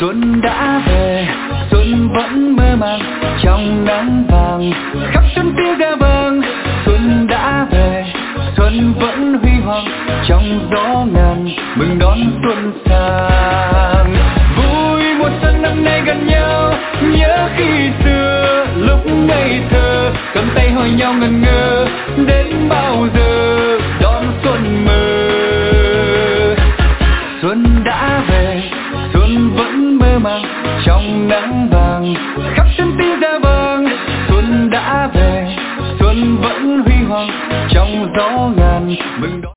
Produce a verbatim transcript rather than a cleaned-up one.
Xuân đã về, xuân vẫn mơ màng trong nắng vàng, khắp sân tiếng ca vang. Xuân đã về, xuân vẫn huy hoàng trong gió ngàn, mừng đón xuân sang. Vui mùa xuân năm nay gần nhau, nhớ khi xưa lúc ngây thơ, cầm tay hỏi nhau ngần ngơ, đến bao giờ đón xuân mơ. Xuân đã về, xuân vẫn mơ màng trong nắng vàng, khắp sân tiếng ca vang. Xuân đã về, xuân vẫn huy hoàng trong gió ngàn, mừng đón